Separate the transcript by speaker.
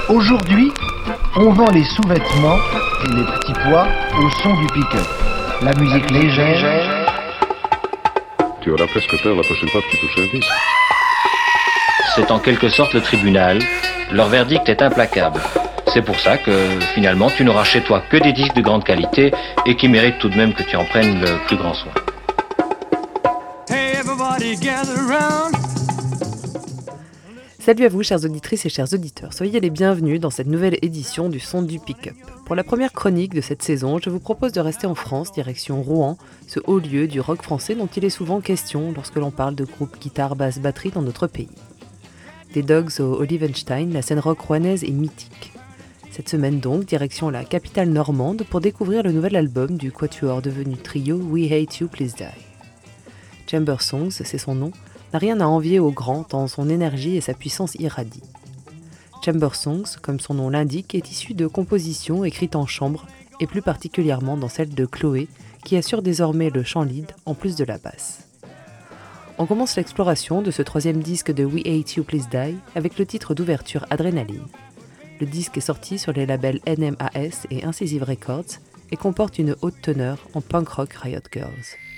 Speaker 1: Aujourd'hui, on vend les sous-vêtements et les petits pois au son du pick-up. La musique légère.
Speaker 2: Tu auras presque peur la prochaine fois que tu touches un disque.
Speaker 3: C'est en quelque sorte le tribunal. Leur verdict est implacable. C'est pour ça que, finalement, tu n'auras chez toi que des disques de grande qualité et qui méritent tout de même que tu en prennes le plus grand soin.
Speaker 4: Hey, everybody gather around.
Speaker 5: Salut à vous, chères auditrices et chers auditeurs. Soyez les bienvenus dans cette nouvelle édition du Son du Pick-up. Pour la première chronique de cette saison, je vous propose de rester en France, direction Rouen, ce haut lieu du rock français dont il est souvent question lorsque l'on parle de groupes guitare, basse, batterie dans notre pays. Des Dogs au Olivenstein, la scène rock rouennaise est mythique. Cette semaine donc, direction la capitale normande pour découvrir le nouvel album du quatuor devenu trio We Hate You, Please Die. Chamber Songs, c'est son nom, n'a rien à envier au grand tant son énergie et sa puissance irradient. Chamber Songs, comme son nom l'indique, est issu de compositions écrites en chambre et plus particulièrement dans celle de Chloé, qui assure désormais le chant lead en plus de la basse. On commence l'exploration de ce troisième disque de We Hate You Please Die avec le titre d'ouverture Adrénaline. Le disque est sorti sur les labels NMAS et Incisive Records et comporte une haute teneur en punk rock Riot Girls.